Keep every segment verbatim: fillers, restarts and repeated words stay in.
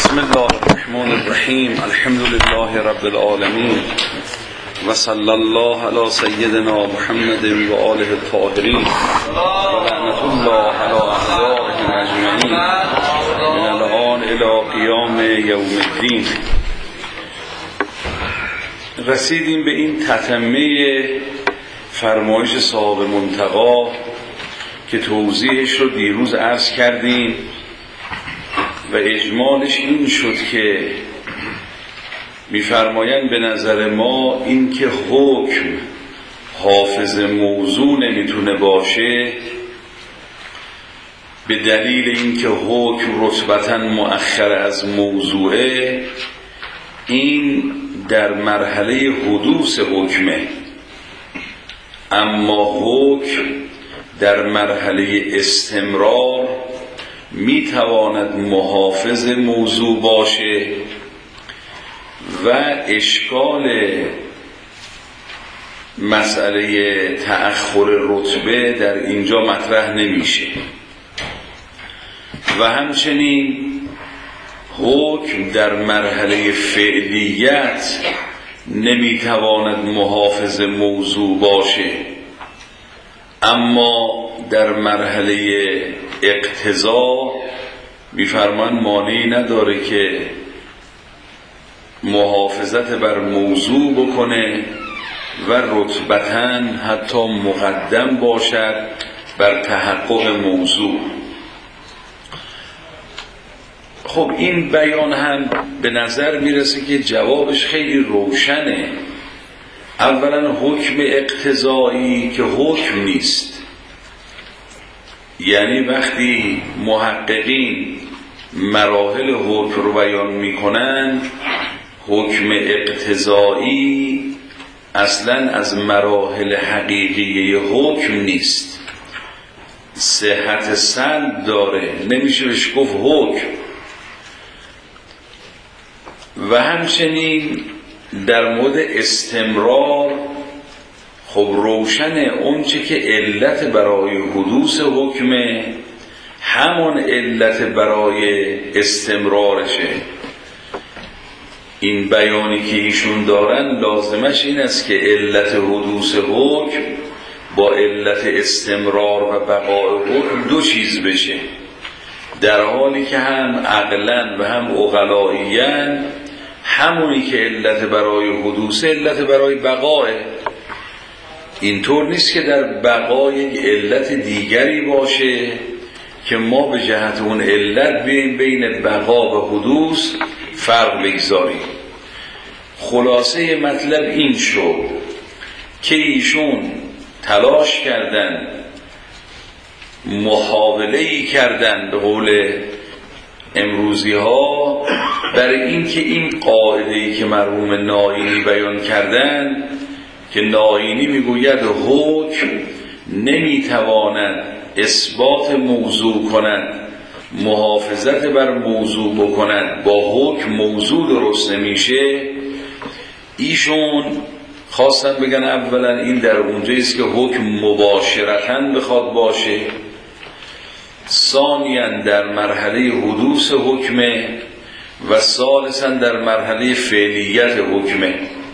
بسم الله الرحمن الرحیم. الحمد لله رب العالمین و صلی الله علی سیدنا محمد و آله الطاهرین و لعنت الله علی اعدائهم اجمعین من الان الی قیام یوم الدین. رسیدیم به این تتمه فرمایش صاحب منتقی که توضیحش رو دیروز عرض کردیم و اجمالش این شد که می‌فرمایند به نظر ما این که حکم حافظ موضوع نمیتونه باشه به دلیل اینکه حکم رتبتاً مؤخر از موضوعه، این در مرحله حدوث حکمه، اما حکم در مرحله استمرار میتواند محافظ موضوع باشه و اشکال مسئله تأخر رتبه در اینجا مطرح نمیشه و همچنین حکم در مرحله فعلیت نمیتواند محافظ موضوع باشه، اما در مرحله اقتضا میفرمان مانعی نداره که محافظت بر موضوع بکنه و رتبتاً حتی مقدم باشد بر تحقق موضوع. خب این بیان هم به نظر میرسه که جوابش خیلی روشنه. اولا حکم اقتضایی که حکم نیست، یعنی وقتی محققین مراحل حکم رو بیان میکنن، حکم اقتضایی اصلا از مراحل حقیقی حکم نیست، صحت سلب داره، نمیشه بهش گفت حکم. و همچنین در مورد استمرار خب روشنه اونچه که علت برای حدوث حکمه همون علت برای استمرارشه. این بیانی که ایشون دارن لازمش این است که علت حدوث حکم با علت استمرار و بقای حکم دو چیز بشه، در حالی که هم عقلاً و هم عقلائیاً همونی که علت برای حدوث علت برای بقای. اینطور نیست که در بقای یک علت دیگری باشه که ما به جهت اون علت بین بین بقا و حدوث فرق بگذاریم. خلاصه مطلب این شد که ایشون تلاش کردن، محاوله‌ای کردن به قول امروزی ها برای این که این قاعده‌ای که مرحوم نائینی بیان کردن که نائینی میگوید حکم نمیتواند اثبات موضوع کند، محافظت بر موضوع بکند، با حکم موضوع درست نمیشه. ایشون خواستن بگن اولا این در اونجاییست که حکم مباشرتاً بخواد باشه، ثانیاً در مرحله حدوث حکمه و ثالثاً در مرحله فعلیت حکمه.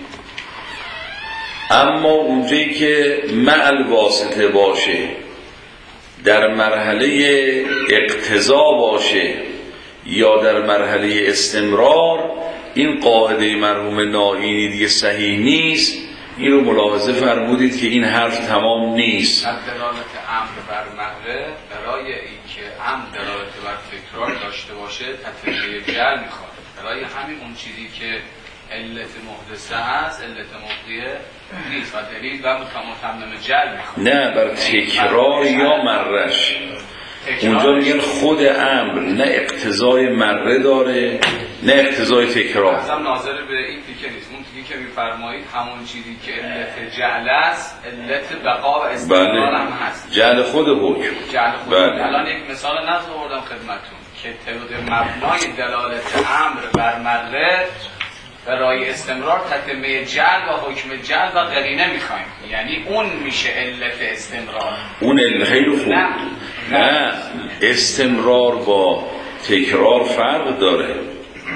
اما اونجایی که مع الواسطه باشه، در مرحله اقتضا باشه یا در مرحله استمرار، این قاعده مرحوم نائینی دیگه صحیح نیست. این رو ملاحظه فرمودید که این حرف تمام نیست. دلالت امر بر مهره برای اینکه امر دلالت بر تکرار داشته باشه تطبیق جل میخواد، برای همین اون چیزی که علت محدثه هست علت مبدیه نیست و دلیل و متمم جل میخواد. نه بر تکرار یا مرش. اونجا میگن خود امر نه اقتضای مره داره نه اقتضای تکرار. اصلا ناظر به این تیکه نیست. اون تیکه که میفرمایید همون چیزی که علت جعل است علت بقا و استمرار هم هست، جعل خود حکم. جعل خود بله. الان یک مثال نظر آوردم خدمتتون که طبق مبنای دلالت امر بر مره برای استمرار تتمه جعل و حکم جعل و قرینه میخوایم، یعنی اون میشه علت استمرار. اون علت خیلی خوب. نه. نه استمرار با تکرار فرق داره.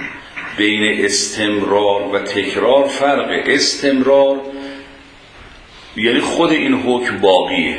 بین استمرار و تکرار فرق. استمرار یعنی خود این حکم باقیه،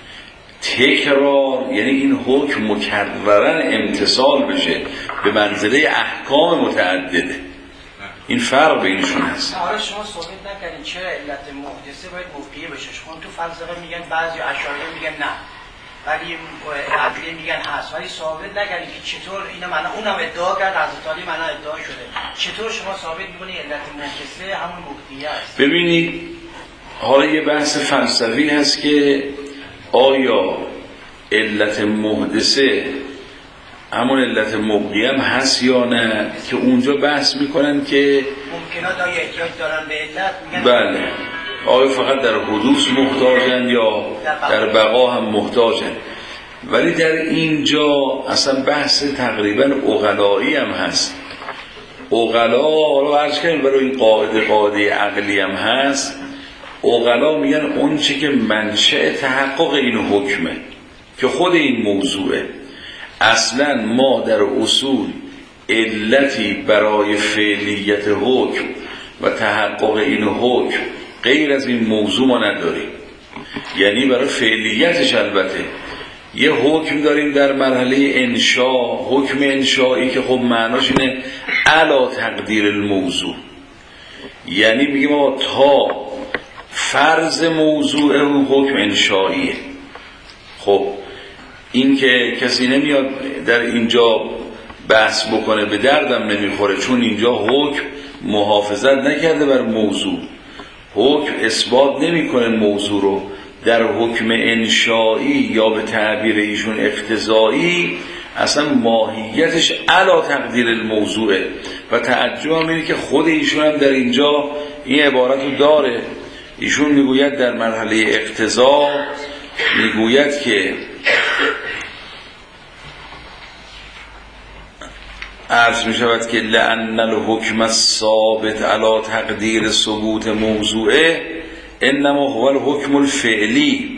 تکرار یعنی این حکم مکررن امتصال بشه به منزله احکام متعدده. این فرق بینشون هست. آره شما ثابت نکردین چرا علت محدثه باید موقعیه بشه. شما تو فلسفه میگن، بعضی اشاعره میگن نه، ولی عدلیه میگن هست، ولی ثابت نکردین که چطور اینا معنا اونم ادعا کرد، حضرت علی معنا ادعا شده، چطور شما ثابت میکنید علت محدثه همون موقعیه است؟ ببینید حالا یه بحث فلسفی هست که آیا علت محدثه همون علت موقعی هم هست یا نه، که اونجا بحث میکنن که ممکنات آیا احتیاج دارن به علت، میگن بله آیا فقط در حدوث محتاجن یا در بقا هم محتاجن. ولی در اینجا اصلا بحث تقریبا عقلایی هم هست. عقلا رو عرض کنیم برای این قاعده قاعده عقلی هم هست. عقلا میگن اون چی که منشأ تحقق این حکمه که خود این موضوعه. اصلا ما در اصول علتی برای فعلیت حکم و تحقق این حکم غیر از این موضوع ما نداریم. یعنی برای فعلیتش البته یه حکم داریم در مرحله انشاء، حکم انشایی که خب معناش اینه علا تقدیر الموضوع، یعنی میگیم ما تا فرض موضوع اون حکم انشاییه. خب این که کسی نمیاد در اینجا بحث بکنه به دردم نمیخوره، چون اینجا حکم محافظت نکرده بر موضوع، حکم اثبات نمیکنه موضوع رو. در حکم انشایی یا به تعبیر ایشون اقتضایی اصلا ماهیتش علا تقدیر الموضوعه و تعجب هم اینه که خود ایشون هم در اینجا این عبارت رو داره. ایشون میگوید در مرحله اقتضا میگوید که عرض می شود که لأن الحکم الثابت علی تقدیر ثبوت موضوعه انما هو الحکم الفعلی،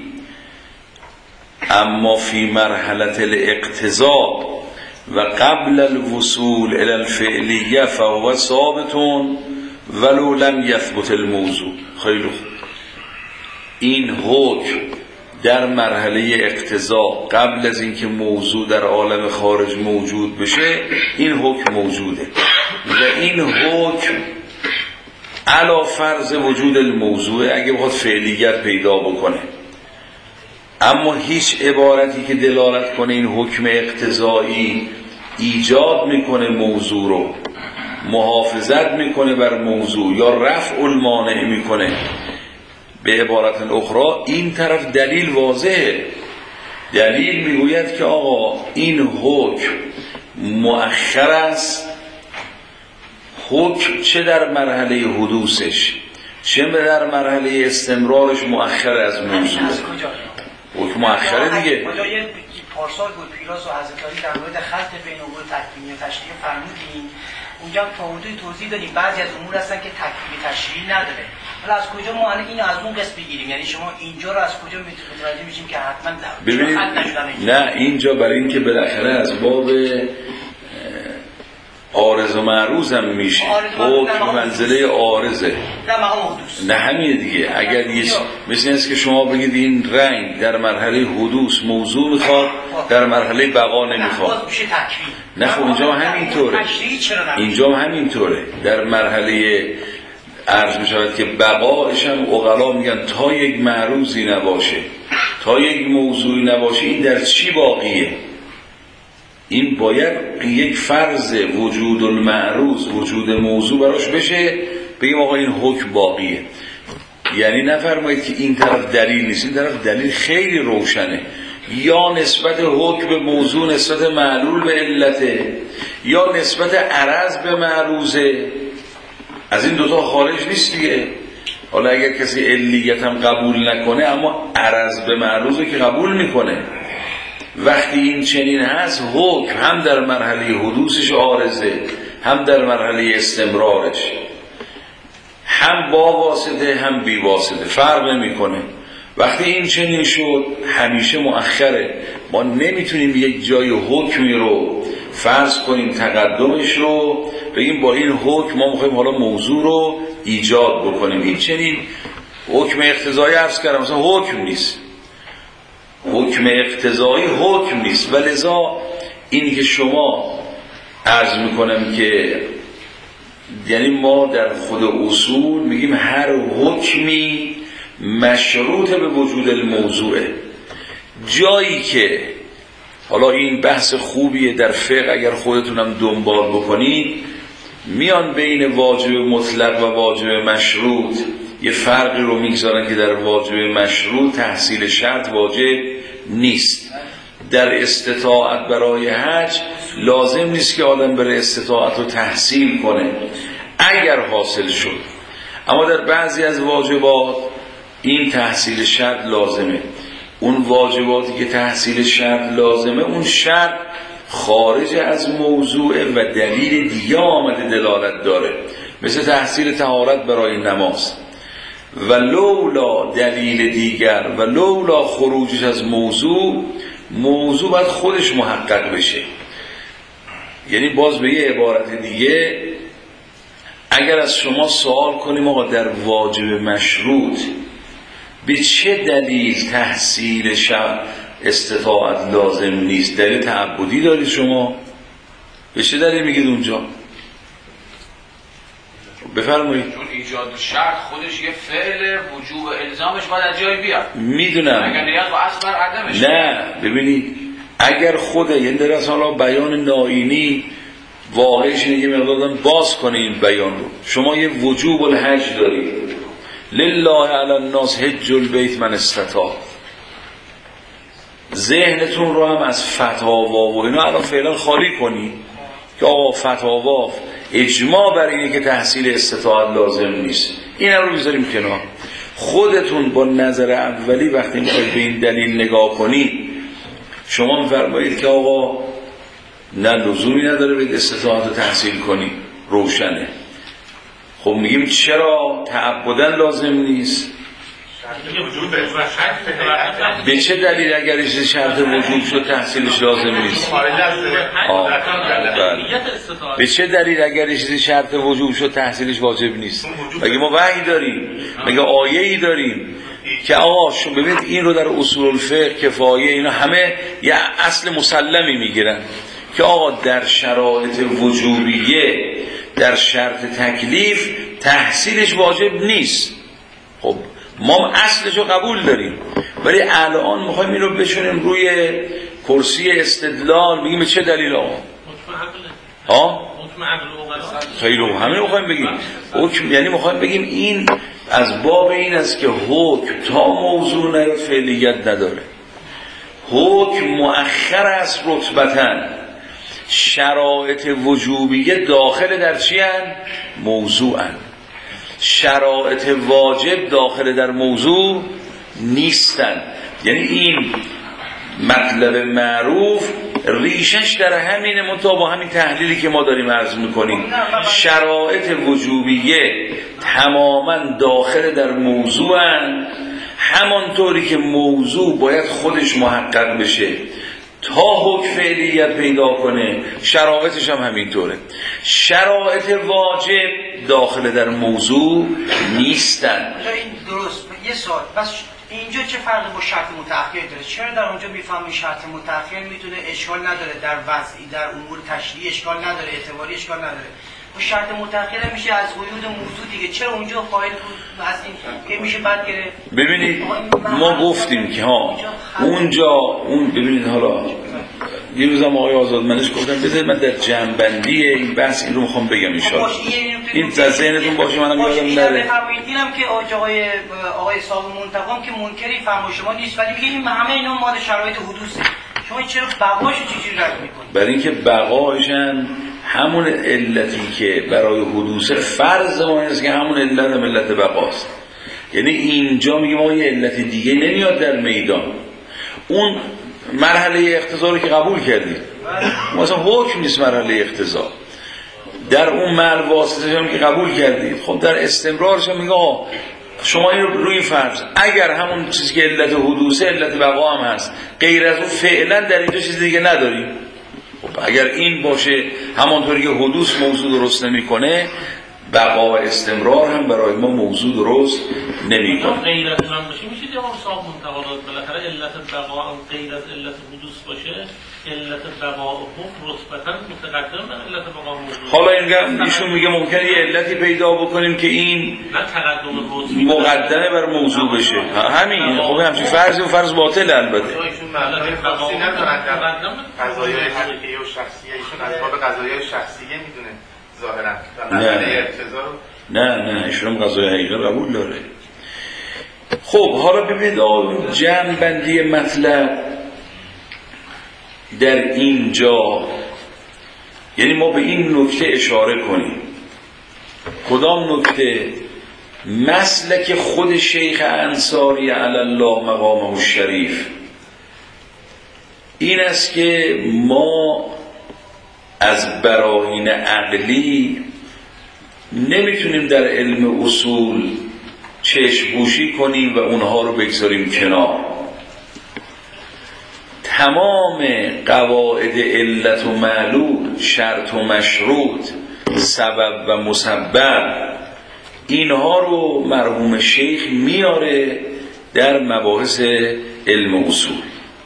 اما فی مرحله الاقتضاء و قبل الوصول الى الفعلیه فهو ثابت ولو لم یثبت الموضوع. خیلی خوب، این حکم در مرحله اقتضا قبل از اینکه موضوع در عالم خارج موجود بشه این حکم موجوده و این حکم علا فرض وجود الموضوع اگه بخواد فعلیت پیدا بکنه. اما هیچ عبارتی که دلالت کنه این حکم اقتضایی ایجاد میکنه موضوع رو، محافظت میکنه بر موضوع یا رفع المانع میکنه، به عبارت اخرى این طرف دلیل واضحه. دلیل میگوید که آقا این حکم مؤخر است، حکم چه در مرحله حدوثش چه در مرحله استمرارش مؤخر از موضوع. حکم مؤخره دیگه. پارسال بود پیراز و حضرت علی در مورد خلط بین امور تکوینی و تشریعی فرمودین، اونجا تا حدودی توضیح دادیم بعضی از امور هستن که تکوینی تشریعی نداره. حالا از کجا ما الان اینو از اون قسم بگیریم؟ یعنی شما اینجا رو از کجا متوجه میشیم که حتما ببینید نه اینجا برای اینکه بالاخره از باب عارض و معروض هم میشه، حکم منزله عارضه نه همین دیگه. اگر یه مثل اینست که شما بگید این رنگ در مرحله حدوث موضوع میخواد در مرحله بقا نمیخواد، نه خب اینجا همینطوره، اینجا همینطوره. در مرحله عرض میشود که بقایش هم عقلا میگن تا یک معروضی نباشه، تا یک موضوعی نباشه این در چی باقیه؟ این باید یک فرض وجود المعروض وجود موضوع براش بشه بگیم آقا این حکم باقیه. یعنی نفرمایید که این طرف دلیل نیست، این طرف دلیل خیلی روشنه، یا نسبت حکم به موضوع نسبت معلول به علته یا نسبت عرض به معروضه، از این دوتا خارج نیست دیگه. حالا اگر کسی علیت هم قبول نکنه اما عرض به معروضه که قبول میکنه. وقتی این چنین هست حکم هم در مرحله حدوثش عارضه هم در مرحله استمرارش، هم با واسطه هم بی واسطه فرق نمیکنه. وقتی این چنین شد همیشه مؤخره. ما نمیتونیم یک جای حکمی رو فرض کنیم تقدمش رو بگیم با این حکم ما میخوایم حالا موضوع رو ایجاد بکنیم. این چنین حکم اقتضایی عرض کردم مثلا حکم نیست، حکم اقتضایی حکم نیست و لذا اینی که شما عرض میکنم که یعنی ما در خود اصول میگیم هر حکمی مشروط به وجود الموضوعه. جایی که حالا این بحث خوبیه در فقه اگر خودتونم دنبال بکنید، میان بین واجب مطلق و واجب مشروط یه فرقی رو میگذارن که در واجب مشروط تحصیل شرط واجب نیست. در استطاعت برای حج لازم نیست که آدم بره استطاعت رو تحصیل کنه اگر حاصل شد، اما در بعضی از واجبات این تحصیل شرط لازمه. اون واجباتی که تحصیل شرط لازمه اون شرط خارج از موضوع و دلیل دیگه آمده دلالت داره، مثل تحصیل طهارت برای نماز و لولا دلیل دیگر و لولا خروجش از موضوع، موضوع باید خودش محقق بشه. یعنی باز به یه عبارت دیگه اگر از شما سوال کنیم آقا در واجب مشروط به چه دلیل تحصیل شرط استطاعت لازم نیست، دلیل تعبدی دارید شما؟ به چه دلیل میگید اونجا؟ بفرمایید. چون ایجاد شرط خودش یه فعل، وجوب الزامش باید از جای بیاد. میدونم. اگر نیاز با اصل بر عدمش. نه ببینید اگر خود یعنی در اصلا حالا بیان نائینی واقعش اینه که مقدار باز کنه این بیان رو. شما یه وجوب الحج دارید، لله علی الناس حج البیت من استطاع. ذهنتون رو هم از فتاوا و اینا الان فعلا خالی کنید که آقا فتاوا اجماع بر اینه که تحصیل استطاعت لازم نیست، این رو بذاریم کنار. خودتون با نظر اولی وقتی میخواید به این دلیل نگاه کنید شما میفرمایید که آقا نه لزومی نداره به استطاعت رو تحصیل کنید، روشنه. خب میگیم چرا تعبداً لازم نیست؟ به چه دلیل اگر این شرط وجوب شد تحصیلش لازم نیست؟ به چه دلیل اگر این شرط وجوب شد تحصیلش واجب نیست؟ مگه ما وحی داریم؟ مگه آیه ای داریم که آقا شما ببینید این رو در اصول الفقه کفایه اینا همه یه اصل مسلمی میگیرن که آقا در شرایط وجوبیه در شرط تکلیف تحصیلش واجب نیست. خب ما اصلشو قبول داریم ولی الان میخوایم این رو بشونیم روی کرسی استدلال بگیم به چه دلیل آقا؟ ها؟ خیلی رو همین میخوایم بگیم حکم، یعنی میخوایم بگیم این از باب این است که حکم تا موضوع نیاد فعلیت نداره، حکم مؤخر است رتبتاً. شرایط وجوبیه داخل در چی هن؟ موضوع هن. شرایط واجب داخل در موضوع نیستن. یعنی این مطلب معروف ریشش در همینه، منتها با همین تحلیلی که ما داریم عرض میکنیم شرایط وجوبیه تماما داخل در موضوع هن. همانطوری که موضوع باید خودش محقق بشه تا حکم فعلیت پیدا کنه، شرایطش هم همینطوره. شرایط واجب داخل در موضوع نیستن. این درست. یه سوال بس اینجا چه فرقی با شرط متأخر داره؟ چرا در اونجا میفهمیم شرط متأخر میتونه اشکال نداره در وضعی در امور تشریعی اشکال نداره، اعتباری اشکال نداره، و شرط متأخر میشه از قیود موضوع دیگه، چرا اونجا فاعل از این که میشه بعد گره؟ ببینید ما گفتیم که ها اونجا اون ببینید حالا یه روزم آقای آزادمنش گفتم بذارید من در جنبندی این بحث این رو میخوام بگم ان شاء الله. این در ذهنتون باشه، منم یادم نره. اینم که آقای آقای صاحب منتقم که منکری فهم شما نیست، ولی میگه این همه اینا مال شرایط حدوثه، شما چرا بقاشو چجوری رد میکنید؟ برای اینکه بقاشن همون علتی که برای حدوث فرض ما است که همون علت هم علت بقاست. یعنی اینجا میگه ما یه علت دیگه نمیاد در میدان، اون مرحله اقتضا رو که قبول کردیم مثلا حکم نیست مرحله اقتضا، در اون محل واسطه هم که قبول کردید خب در استمرارش هم میگه آه شما این رو روی فرض اگر همون چیزی که علت حدوثه علت بقا هم هست غیر از اون فعلا در اینجا چیز دیگه نداریم. خب اگر این باشه، همانطوری که حدوث موضوع درست نمیکنه، بقا و استمرار هم برای ما موضوع درست نمیکنه. غیرت من باشه میشه جواب صاحب منتقالات بالاخره علت بقا هم غیر از علت حدوث باشه، علت بقا حکم رتبتا متقدم بر علت بقا موضوع. حالا اینجا ایشون میگه ممکنه یه علتی پیدا بکنیم که این نه تقدم رتبه مقدمه بر موضوع بشه. همین خب همچین فرض و فرض باطل البته. ایشون معنای خاصی ندارن در قضایای حقیقی و شخصیه، ایشون از باب قضایای شخصیه میدونه ظاهرا. نه نه نه ایشون قضای حقیقی قبول داره. خب حالا ببینید جمع بندی مطلب در اینجا، یعنی ما به این نکته اشاره کنیم. کدام نکته؟ مسلک خود شیخ انصاری علی الله مقامه الشریف این است که ما از براهین عقلی نمیتونیم در علم اصول چشم‌پوشی کنیم و اونها رو بگذاریم کنار. تمام قواعد علت و معلول، شرط و مشروط، سبب و مسبب، اینها رو مرحوم شیخ میاره در مباحث علم اصول.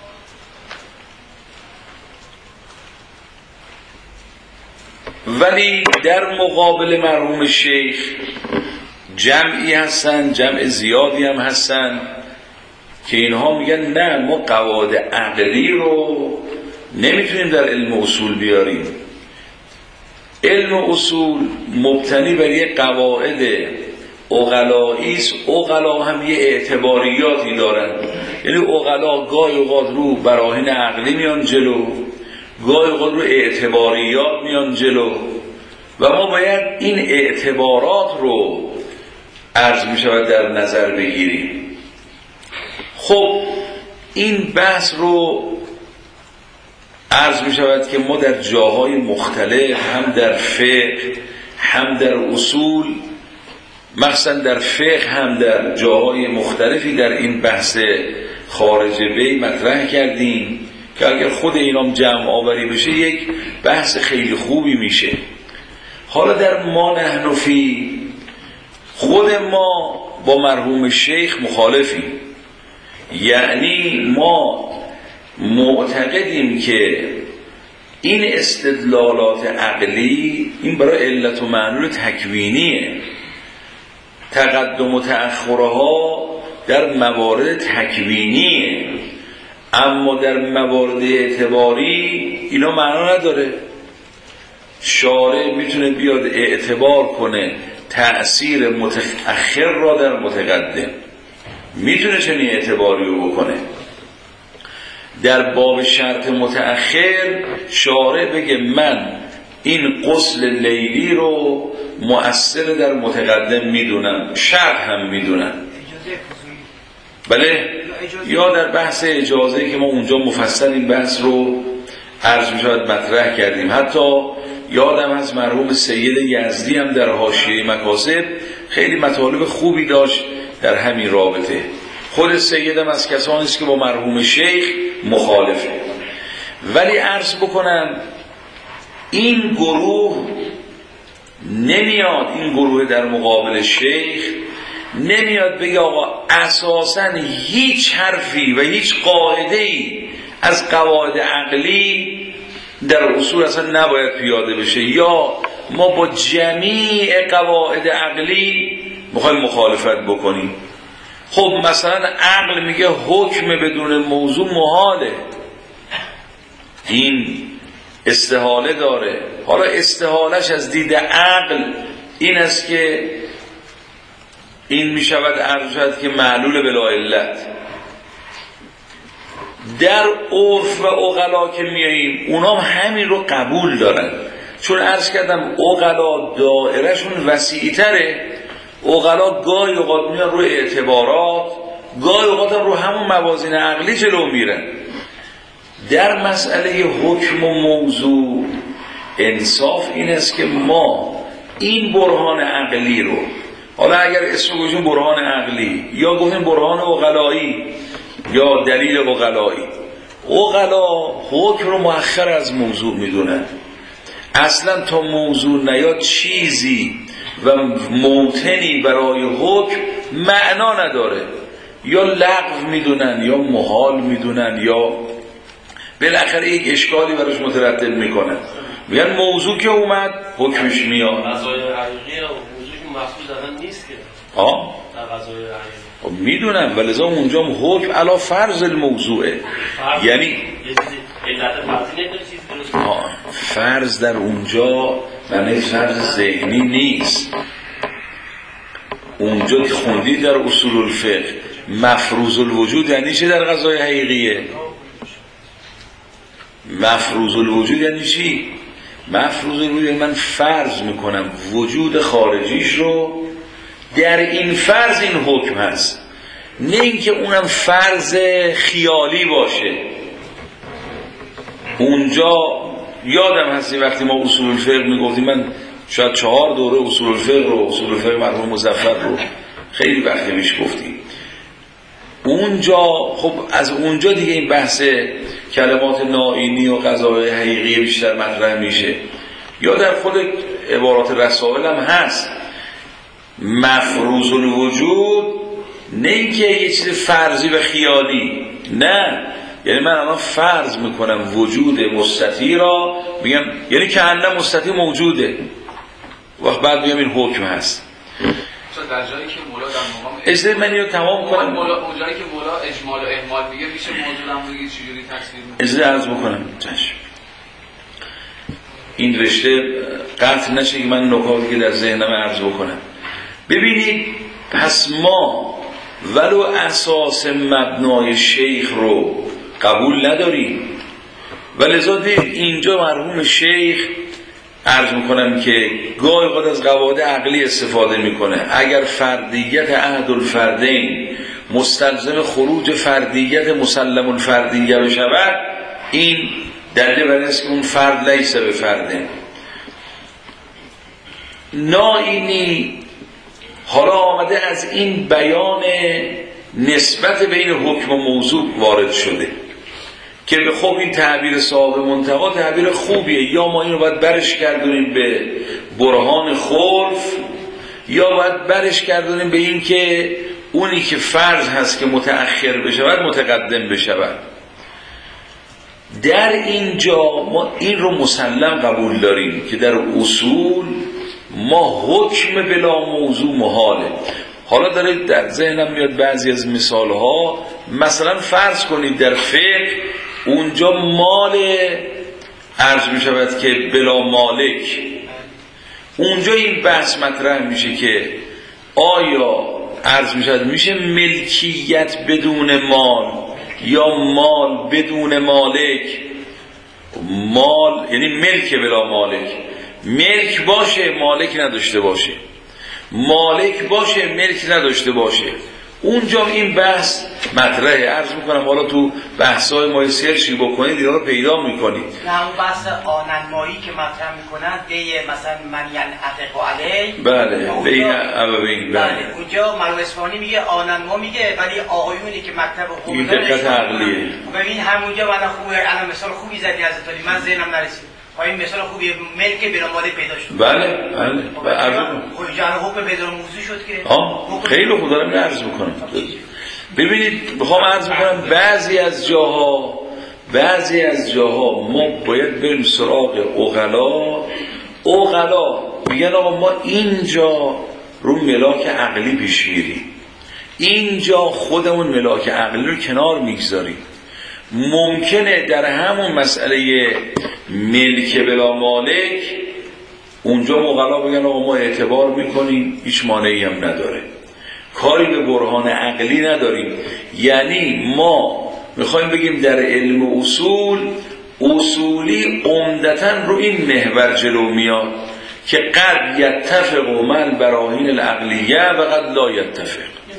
ولی در مقابل مرحوم شیخ جمعی هستن، جمع زیادی هم هستن که اینها میگن نه، ما قواعد عقلی رو نمیتونیم در علم اصول بیاریم. علم اصول مبتنی بر یک قواعد عقلایی است. عقلا هم یه اعتباریاتی دارن، یعنی عقلا گاهی اوقات رو براهین عقلی میان جلو، گاهی اوقات رو اعتباریات میان جلو و ما باید این اعتبارات رو عرض می شود در نظر بگیریم. خب این بحث رو عرض می شود که ما در جاهای مختلف، هم در فقه هم در اصول، مخصوصا در فقه هم در جاهای مختلفی در این بحث خارج بی مطرح کردیم که اگر خود اینام جمع آوری بشه یک بحث خیلی خوبی میشه. حالا در ما نحن فی، خود ما با مرحوم شیخ مخالفیم، یعنی ما معتقدیم که این استدلالات عقلی این برای علت و معلول تکوینیه، تقدم و تأخرها در موارد تکوینیه، اما در موارد اعتباری اینا معنا نداره. شارع میتونه بیاد اعتبار کنه تأثیر متأخر را در متقدم، میتونه چنین اعتباری رو بکنه. در باب شرط متأخر شارع بگه من این غسل لیلی رو مؤثر در متقدم میدونم، شرط هم میدونم. بله، یا در بحث اجازه که ما اونجا مفصل این بحث رو عرض میشود مطرح کردیم. حتی یادم از مرحوم سید یزدی هم در حاشیه مکاسب خیلی مطالب خوبی داشت در همین رابطه. خود سیدم از کسانی است که با مرحوم شیخ مخالفه. ولی عرض بکنم این گروه نمیاد، این گروه در مقابل شیخ نمیاد بگه آقا اساساً هیچ حرفی و هیچ قاعده‌ای از قواعد عقلی در اصول اصلا نباید پیاده بشه، یا ما با جمیع قواعد عقلی میخوایم مخالفت بکنیم. خب مثلا عقل میگه حکم بدون موضوع محاله، این استحاله داره. حالا استحالش از دید عقل این است که این میشود عرض شد که معلول بلا علت. در عرف و عقلا که میاییم اونا همین رو قبول دارن، چون عرض کردم عقلا دائرهشون وسیع‌تره. عقلا گاهی اوقات میان روی اعتبارات، گاهی اوقات هم رو همون موازین عقلی جلو میرن. در مسئله حکم و موضوع انصاف این است که ما این برهان عقلی رو، حالا اگر اسم گوشیم برهان عقلی یا گفتیم برهان عقلایی یا دلیل عقلایی، عقلا حکم رو مؤخر از موضوع میدونن. اصلا تا موضوع نیاد چیزی و موطنی برای حکم معنا نداره، یا لغو میدونن یا محال میدونن یا بالاخره یک اشکالی براش مترتب میکنن. میگن موضوع که اومد حکمش میاد. قضای حقیقی موضوعی که محسوب زدن نیست که ها در قضای حقیقی خب میدونم، ولذا اونجا حکم علی فرض الموضوعه، یعنی علت فرضی نمیده چیز درست. آه. فرض در اونجا معنی فرض ذهنی نیست. اونجا که خوندی در اصول الفقه مفروض الوجود یعنی چه در قضای حقیقیه؟ مفروض الوجود یعنی چی؟ مفروض الوجود یعنی من فرض میکنم وجود خارجیش رو، در این فرض این حکم هست، نه اینکه اونم فرض خیالی باشه. اونجا یادم هستی وقتی ما اصول الفقه میگفتیم، من شاید چهار دوره اصول الفقه رو اصول الفقه مرحوم مظفر رو خیلی وقتی میش گفتیم. اونجا خب از اونجا دیگه این بحث کلمات نائینی و قضای حقیقی بیشتر مطرح میشه، یا در خود عبارات رسائل هم هست. مفروض الوجود نه اینکه یه چیز فرضی و خیالی، نه، یعنی من الان فرض میکنم وجود مستطیع را، میگم یعنی که انه مستطیع موجوده، وقت بعد میگم این حکم هست. در جایی که مولا در مقام اجازه من اینو تمام کنم. مولا اون جایی که مولا اجمال و اهمال میگه میشه موضوع هم بگید چجوری تفسیر میکنه؟ اجازه عرض بکنم چشم. این رشته قطع نشه که من نکاتی که در ذهنم عرض بکنم. ببینید پس ما ولو اساس مبنای شیخ رو قبول نداریم، ولذا دید اینجا مرحوم شیخ عرض میکنم که گاهی اوقات از قواعد عقلی استفاده میکنه. اگر فردیت احد الفردین مستلزم خروج فردیت مسلم الفردیه بشود، این دلیل بر اینه که اون فرد لیس به فرده. نائینی حالا آمده از این بیان نسبت بین حکم و موضوع وارد شده که به خب این تعبیر صاحب منتقا تعبیر خوبیه، یا ما اینو باید برش کردونیم به برهان خلف، یا باید برش کردونیم به این که اونی که فرض هست که متأخر بشود متقدم بشود. در اینجا ما این رو مسلم قبول داریم که در اصول ما حکم بلا موضوع محاله. حالا داره در ذهنم میاد بعضی از مثالها، مثلا فرض کنید در فقه اونجا مال عرض می شود که بلا مالک، اونجا این بحث مطرح میشه که آیا عرض می شود میشه ملکیت بدون مال یا مال بدون مالک. مال یعنی ملک بلا مالک، ملک باشه مالک نداشته باشه، مالک باشه ملک نداشته باشه. اونجا این بحث مطرحه. عرض میکنم حالا تو بحث‌های ما سرچی بکنید اینا رو پیدا میکنید. نه اون بحث آننمایی که مطرح میکنن دیه مثلا من ینعتق علی، بله بین ابوین، بله اونجا مرحوم اصفهانی میگه آننما میگه، ولی آقایونی که مکتب حقوق این دقت عقلیه. ببین همونجا من خوبه الان مثال خوبی زدی حضرت علی، من ذهنم نرسید. این مثال خوبیه، ملک بلا مالک پیدا شد. بله بله. خب جان حکم بدون موضوع شد که ها خیلی خوب دارم عرض میکنم. ببینید بخوام عرض میکنم بعضی از جاها بعضی از جاها ما باید بریم سراغ عقلا. عقلا میگن آقا ما اینجا رو ملاک عقلی پیش میریم، اینجا خودمون ملاک عقلی رو کنار میگذاریم. ممکنه در همون مسئله ملک بلا مالک اونجا مغلا بگن آقا ما اعتبار میکنیم، هیچ مانعی هم نداره، کاری به برهان عقلی نداریم. یعنی ما میخوایم بگیم در علم اصول اصولی عمدتاً رو این محور جلو میاد که قد یتفق مع البراهین العقلیه و قد لا یتفق.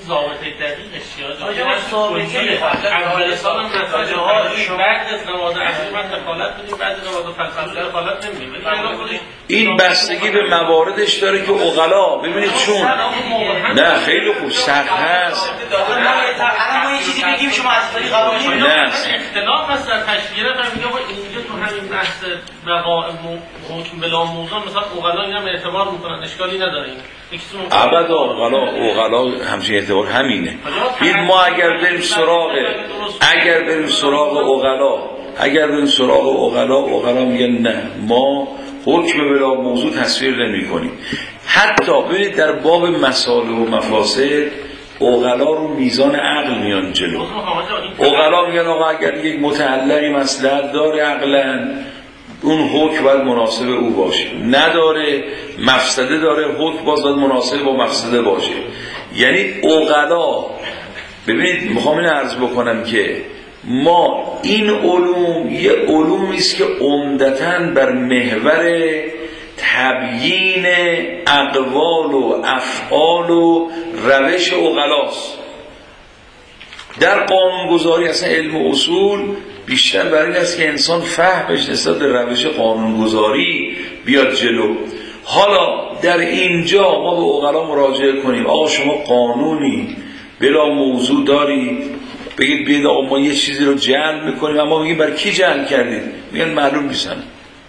ضابطه دقیقش چیه؟ آجا ما ضابطه میخواد اول سال هم مثلا بعد از نماز عصر من دخالت بدیم، بعد نماز فجر دخالت نمیدیم. این بستگی به مواردش داره که عقلا ببینید چون نه خیلی خوب سخت هست. الان ما یه چیزی بگیم شما از طریق قبول نه اختلاف هست در تشکیل و میگه اینجا تو همین بحث بقا حکم بلا موضوع مثلا عقلا اینا اعتبار میکنن، اشکالی نداره این. ابدا عقلا عقلا همچین اعتبار همینه. این ما اگر بریم سراغ اگر بریم سراغ عقلا اگر بریم سراغ عقلا عقلا میگن نه ما حکم بلا موضوع تصویر نمی کنیم. حتی ببینید در باب مصالح و مفاسد عقلا رو میزان عقل میان جلو. عقلا میگن آقا اگر یک متعلقی مصلحت داره عقلا اون حکم باید مناسب او باشه، نداره مفسده داره حکم باز باید مناسب با مفسده باشه. یعنی عقلا ببینید میخوام این عرض بکنم که ما این علوم یه علومی است که عمدتاً بر محور تبیین اقوال و افعال و روش عقلاست. در قانونگذاری اصلا علم و اصول بیشتر برای این است که انسان فهمش نسبت به روش قانونگذاری بیاد جلو. حالا در اینجا ما به عقلا مراجعه کنیم آقا شما قانونی بلا موضوع دارید، بگید بیاید آقا ما یه چیزی رو جعل میکنیم، اما میگیم برای کی جعل کردید؟ میگن معلوم نیستن،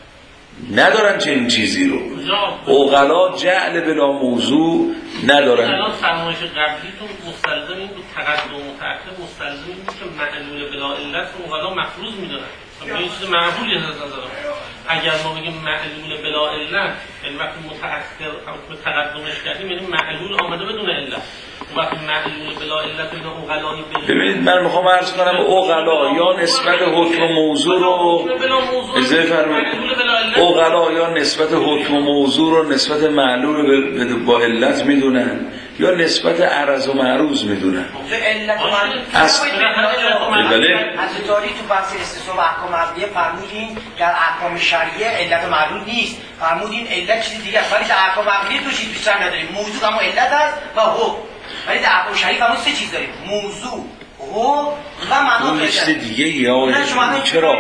ندارن چنین چیزی رو. عقلا جعل بلا موضوع ندارن. الان فرمایش قبلیتون مستلزم این بود تقدم و تأخیر مستلزم این بود که معلول بلا علت رو عقلا مفروض میدونن. این چیز معقولی از نظر اگر ما بگیم معلول بلا علت یعنی وقتی متأخر تقدمش کردیم یعنی معلول آمده بدون علت. وقتی معلول بلا علت اینا عقلایی ببینید من میخوام عرض کنم عقلا یا نسبت حکم موضوع رو اجازه فرمایید عقلا یا نسبت حکم موضوع رو نسبت معلول با علت میدونن یا نسبت عرض و معروض میدونن. علت و معروض بله از داری تو بحث استصحاب احکام عقلیه فرمودین در احکام شرعیه علت و معلول نیست، فرمودین علت چیز دیگه است، ولی در احکام عقلیه تو چیز بیشتر نداریم، موضوع اما علت است و حکم. ولی در احکام شرعی همون سه چیز داریم، موضوع حکم و معنا. اون چیز دیگه ای چرا؟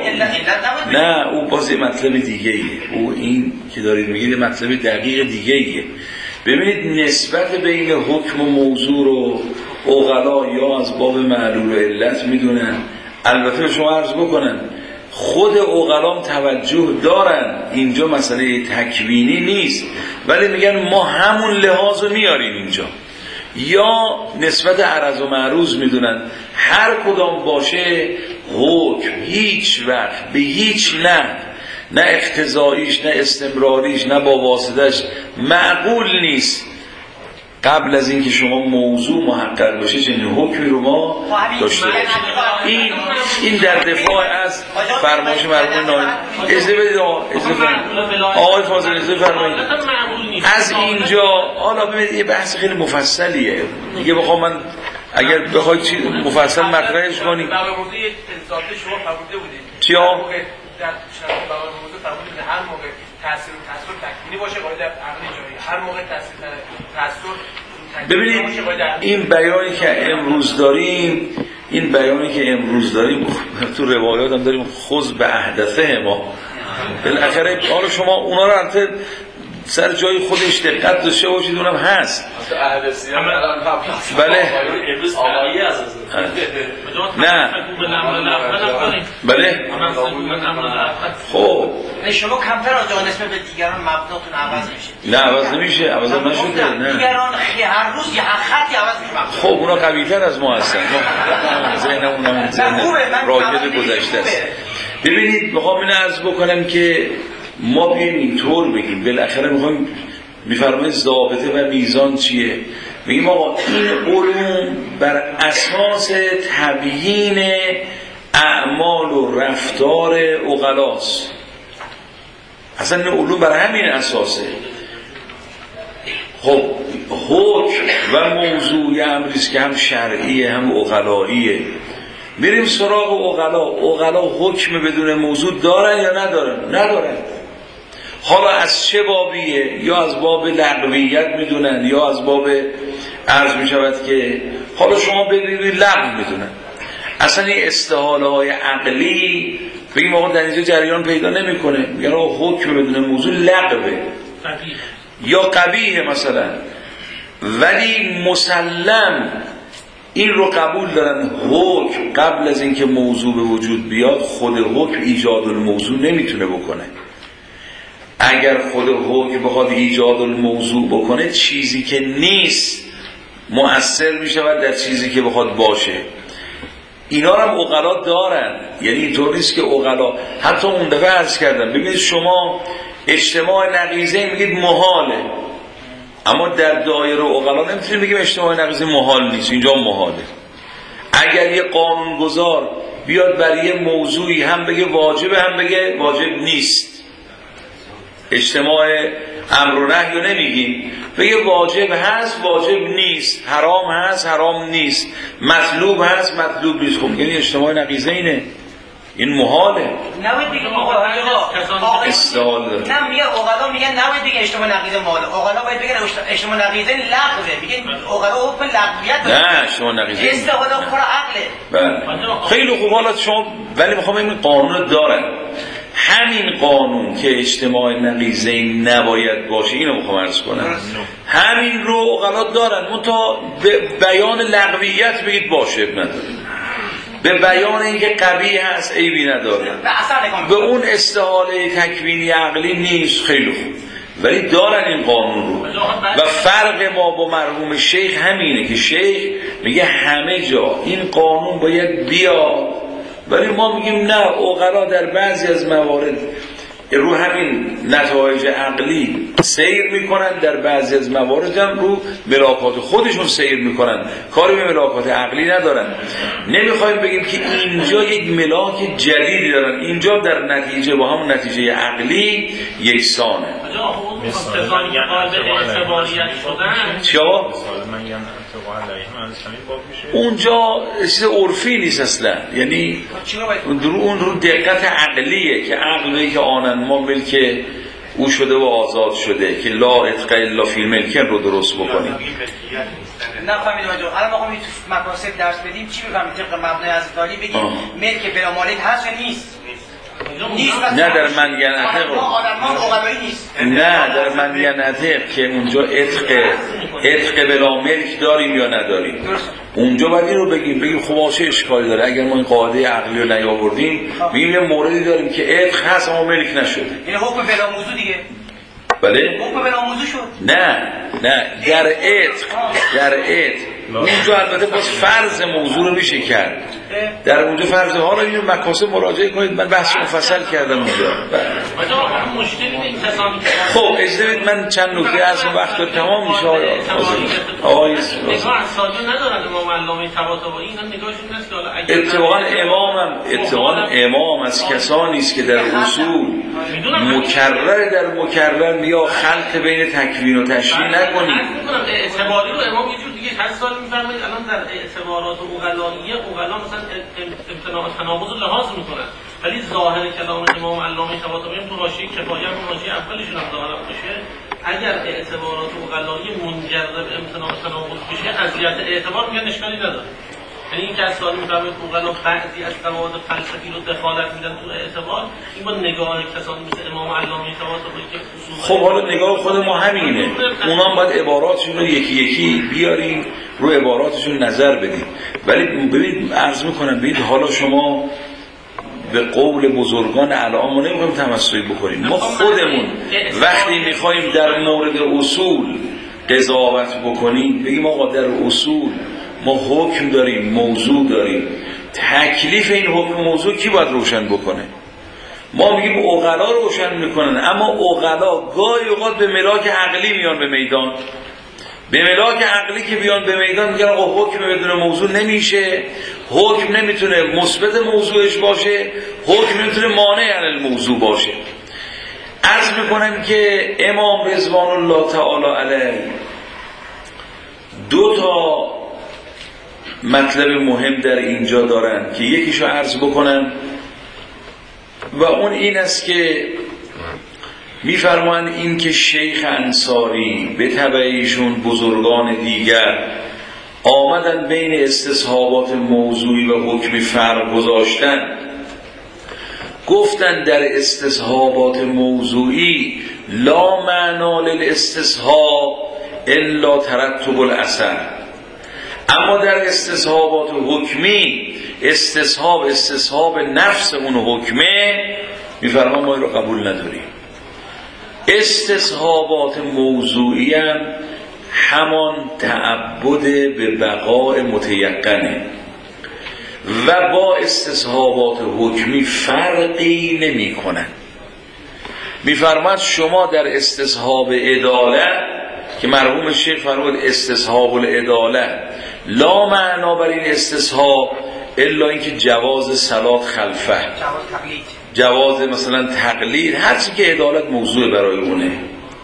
نه او باز مطلب دیگه ایه، او این که دارید میگید مطلب دقیق دیگه ایه. ببینید نسبت بین حکم و موضوع رو عقلا یا از باب معلول و علت میدونن. البته به شما عرض بکنن خود عقلام توجه دارن اینجا مسئله تکوینی نیست، ولی میگن ما همون لحاظ رو میاریم اینجا، یا نسبت عرض و معروض میدونن. هر کدام باشه حکم هیچ وقت به هیچ نه نه اقتضاییش نه استمراریش نه با واسطش معقول نیست قبل از اینکه شما موضوع محقق باشه چنین حکمی رو ما داشته باشیم. این این در دفاع از فرمایش مرحوم نایب. اجازه بدید آقای فاضل اجازه فرمایید. از اینجا حالا ببینید یه بحث خیلی مفصلیه دیگه، بخوام من اگر بخواید چی مفصل مطرحش کنیم. در موضوع انصاف شما فرموده بودید چیا؟ در موضوع فرمودید هر موقع تاثیر تاثیر تکوینی باشه باید عقلی جایی، هر موقع تاثیر تاثیر ببینید این بیانی که امروز داریم این بیانی که امروز داریم تو روایات هم داریم خذ به احدثه ما بالاخره حالا شما اونا رو البته سر جای خودش دقت داشته باشید اونم هست بله نه بله خب شما کمتر از جان اسم به دیگران مبناتون عوض میشه. نه عوض نمیشه، عوض نشده. نه دیگران هر روز یه خطی عوض میشه. خب اونا قوی‌تر از ما هستن، ذهنمون هم ذهن راکد گذشته است. ببینید میخوام اینو عرض بکنم که ما بیایم اینطور بگیم بالاخره میخوایم میفرمایید ضابطه و میزان چیه؟ میگیم آقا این علوم بر اساس تبیین اعمال و رفتار عقلاست. اصلا این علوم بر همین اساسه. خب حکم و موضوع امریست که هم شرعیه هم عقلاییه. میریم سراغ عقلا. عقلا حکم بدون موضوع دارن یا ندارن؟ ندارن. حالا از چه بابیه؟ یا از باب لغویت میدونن یا از باب عرض میشود که حالا شما ببینید لغو میدونن. اصلا این استحاله های عقلی بگیم آقا در اینجا جریان پیدا نمیکنه، میگن آقا حکم بدون موضوع لغوه یا قبیحه مثلا، ولی مسلم این رو قبول دارن حکم قبل از اینکه موضوع به وجود بیاد خود حکم ایجاد الموضوع نمیتونه بکنه. اگر خود حکم بخواد ایجاد الموضوع بکنه چیزی که نیست مؤثر میشه در چیزی که بخواد باشه. اینا هم عقلا دارن، یعنی اینطور نیست که عقلا، حتی اون دفعه عرض کردم ببینید شما اجتماع نقیضه میگید محاله، اما در دایره عقلا نمیتونیم بگیم اجتماع نقیضه محال نیست، اینجا محاله. اگر یه قانونگذار بیاد برای یه موضوعی هم بگه واجبه هم بگه واجب نیست، اجتماع امر و نهی رو نمیگیم، بگه واجب هست واجب نیست، حرام هست حرام نیست، مطلوب هست مطلوب نیست، خب یعنی اجتماع نقیضه اینه، این محاله. نباید دیگه محاله استحال داره. نه میگه عقلا میگن نباید دیگه اجتماع نقیضه محاله، عقلا باید بگن اجتماع نقیضه لغوه، میگن عقلا حکم لغویت داره. نه اجتماع نقیضه استحاله کار عقله. بله خیلی خوب. حالا شما ولی میخوام این قانون دارن، همین قانون که اجتماع نقیضه نباید باشه اینو میخوام عرض کنم، همین رو عقلا دارن، منتها به بیان لغویت بگید باشه نداره، به بیان اینکه قبیح هست عیبی نداره، به اون استحاله تکوینی عقلی نیست. خیلی خوب، ولی دارن این قانون رو. و فرق ما با مرحوم شیخ همینه که شیخ میگه همه جا این قانون باید بیاد، ولی ما میگیم نه، عقلا در بعضی از موارد رو همین نتایج عقلی سیر میکنن، در بعضی از موارد هم رو ملاکات خودشون سیر میکنن، کاری به ملاکات عقلی ندارن. نمیخوایم بگیم که اینجا یک ملاک جدیدی دارن، اینجا در نتیجه با همون نتیجه عقلی یکسانه. چیا؟ اونجا چیز عرفی نیست اصلا، یعنی اون رو دقت عقلیه که عقلیه که آنن ما ملک او شده و آزاد شده که لا اتقا الا فی الملکن رو درست بکنیم. نفهمید آجا، الان ما خواهیم تو مقاصد درس بدیم چی بفهمید طبق مبنای حضرت علی بگیم ملک بلا مالک هست یا نیست؟ نه در منگنته نه در منگنته که اونجا عتق عتق بلا ملک داریم یا نداریم، اونجا باید این رو بگیم بگیم خب چه اشکالی داره اگر ما این قاعده عقلی رو نیاوردیم، میگیم یه موردی داریم که عتق هست اما ملک نشده، این حکم بلا موضوع دیگه. بله؟ حکم بلا موضوع شد. نه نه در عتق در عتق اونجا البته باز فرض موضوع رو میشه کرد، در اونجا فرض ها رو این مکاسب مراجعه کنید، من بحث مفصل کردم اونجا. خب اجازه بدید من چند نکته از وقت رو تمام میشه. آقای اتفاقا امامم اتفاقا امام از کسانی است که در اصول مکرر در مکرر میا خلط بین تکوین و تشریح نکنید. اعتباری رو امام یه جور دیگه هر سال میفرمایید، الان در اعتبارات عقلانیه عقلا مثلا امتناع تناقض رو لحاظ میکنن، ولی ظاهر کلام امام علامه طباطبایی تو حاشیه کفایه هم حاشیه اولشون هم ظاهر باشه، اگر اعتبارات عقلانیه منجر به امتناع تناقض بشه اذیت اعتبار میگن اشکالی نداره. یعنی این که از سالی میفرمایید عقلا بعضی از قواعد فلسفی رو دخالت میدن تو اعتبار، این با نگاه کسانی مثل امام علامه طباطبایی که خب حالا نگاه خود ما همینه، اونا باید عباراتشون رو یکی یکی بیاریم رو عباراتشون نظر بدیم، ولی ببینید عرض میکنم ببینید حالا شما به قول بزرگان الان ما نمیخوایم تمسخری بکنیم، ما خودمون وقتی میخوایم در مورد اصول قضاوت بکنیم بگیم آقا در اصول ما حکم داریم موضوع داریم، تکلیف این حکم موضوع کی باید روشن بکنه؟ ما میگیم عقلا روشن میکنن، اما عقلا گاهی اوقات به ملاک عقلی میان به میدان، به ملاک عقلی که بیان به میدان میگن آقا حکم بدون موضوع نمیشه، حکم نمیتونه مثبت موضوعش باشه، حکم نمیتونه مانع عن الموضوع باشه. عرض میکنم که امام رضوان الله تعالی علیه دو تا مطلب مهم در اینجا دارن که یکیشو عرض بکنم و اون این است که میفرمایند این که شیخ انصاری به تبع ایشون بزرگان دیگر آمدن بین استصحابات موضوعی و حکمی فرق گذاشتن، گفتن در استصحابات موضوعی لا معنا للاستصحاب الا ترتب الاثر، اما در استصحابات حکمی استصحاب استصحاب نفس اون حکمه، میفرمان ما این رو قبول نداریم. استصحابات موضوعی هم همان تعبد به بقاء متیقنه و با استصحابات حکمی فرقی نمی کنن. میفرماد شما در استصحاب عدالت که مرحوم شیخ فرمود استصحاب العدالت لا معنا بر این استصحاب الا اینکه جواز صلات خلفه، جواز تقلید، جواز مثلا تقلید، هر چی که عدالت موضوع برای اونه.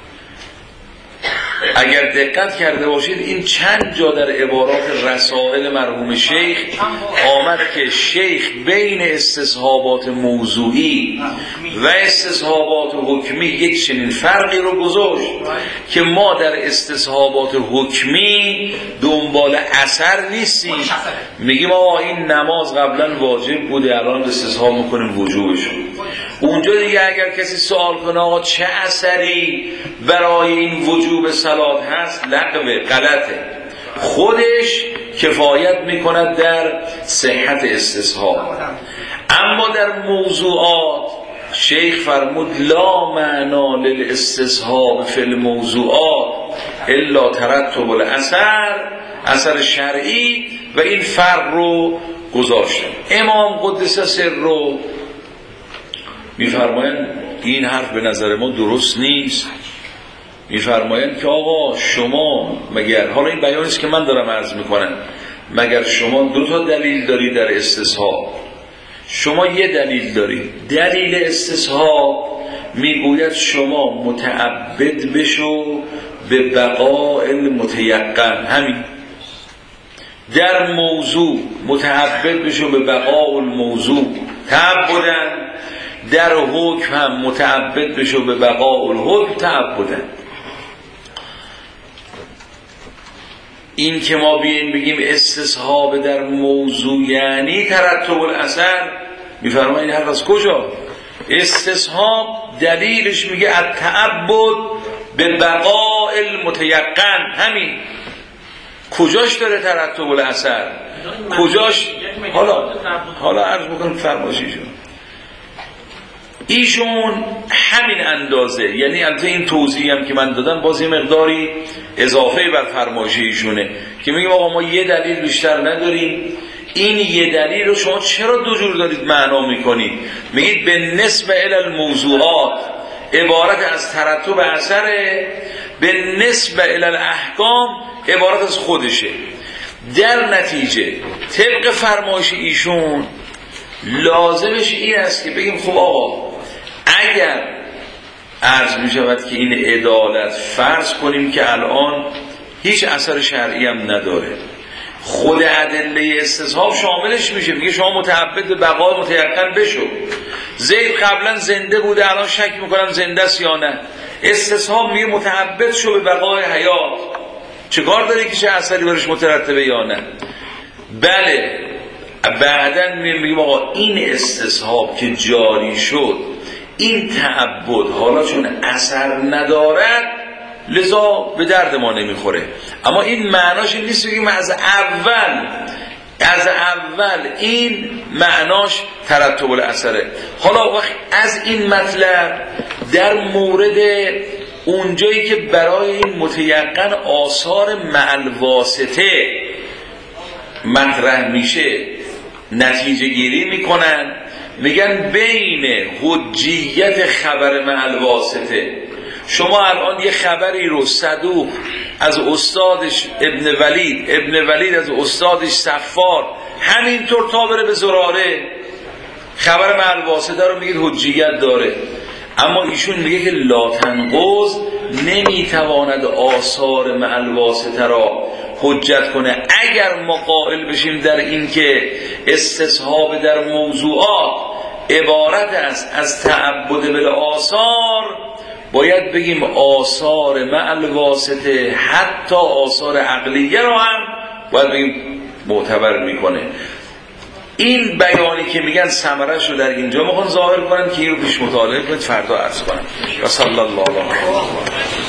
اگر دقت کرده باشید این چند جا در عبارات رسائل مرحوم شیخ آمد که شیخ بین استصحابات موضوعی و استصحابات حکمی یک چنین فرقی رو گذاشت که ما در استصحابات حکمی دنبال اثر نیستیم، میگیم آقا این نماز قبلا واجب بوده الان استصحاب میکنیم وجوبشو. اونجا دیگه اگر کسی سوال کنه آقا چه اثری برای این وجوب صلات هست، لغوه، غلطه، خودش کفایت میکند در صحت استصحاب. اما در موضوعات شیخ فرمود لا معنا للاستصحاب فی الموضوعات الا ترتب الاثر، اثر شرعی، و این فرق رو گذاشتن. امام قدس سر رو میفرمایند این حرف به نظر ما درست نیست، میفرمایند که آقا شما مگر، حالا این بیانی است که من دارم عرض میکنم، مگر شما دو تا دلیل دارید در استصحاب، شما یه دلیل دارید، دلیل استصحاب میگوید شما متعبد بشو به بقاء المتیقن، همین در موضوع متعبد بشو به بقاء الموضوع تعبدن، در حکم هم متعبد بشو به بقاء الحکم تعبدن. این که ما بیاییم بگیم استصحاب در موضوع یعنی ترتب الاثر، میفرمایید این حرف از کجا؟ استصحاب دلیلش میگه التعبد به بقاء المتیقن، همین کجاش داره ترتب الاثر؟ کجاش؟ حالا حالا عرض بکنم فرمایشیشون ایشون همین اندازه، یعنی البته این توضیحی هم که من دادم باز یه مقداری اضافه بر فرمایش ایشونه که میگیم آقا ما یه دلیل بیشتر نداریم، این یه دلیل رو شما چرا دو جور دارید معنا میکنید؟ میگید به نسبت الی الموضوعات عبارت از ترتب اثره، به نسبت الی الاحکام عبارت از خودشه. در نتیجه طبق فرمایش ایشون لازمش این است که بگیم خب آقا اگر عرض می شود که این عدالت فرض کنیم که الان هیچ اثر شرعی هم نداره، خود ادله استصحاب شاملش میشه، میگه شما متعبد به بقای متیقن بشو، زید قبلا زنده بوده الان شک میکنم زنده است یا نه، استصحاب میگه متعبد شو به بقای حیات، چه کار داره که چه اثری برش مترتبه یا نه؟ بله بعداً میگیم آقا این استصحاب که جاری شد این تعبد حالا چون اثر ندارد لذا به درد ما نمیخوره، اما این معناش این نیست بگیم از اول از اول این معناش ترتب الاثره. حالا وقت از این مطلب در مورد اونجایی که برای این متیقن آثار مع الواسطه مطرح میشه نتیجه گیری میکنن، میگن بین حجیت خبر مع الواسطه، شما الان یه خبری رو صدوق از استادش ابن ولید، ابن ولید از استادش صفار، همینطور تا بره به زراره، خبر مع الواسطه رو میگید حجیت داره، اما ایشون میگه که لا تنقض نمیتواند آثار مع الواسطه را حجت کنه. اگر ما قائل بشیم در این که استصحاب در موضوعات عبارت است از تعبد بالآثار، باید بگیم آثار مع الواسطه حتی آثار عقلیه را هم باید بگیم معتبر میکنه. این بیانی که میگن ثمره‌شو در اینجا میخوان ظاهر کنن که این رو پیش مطالعه کنید، فردا عرض کنم. و صلی الله علیه و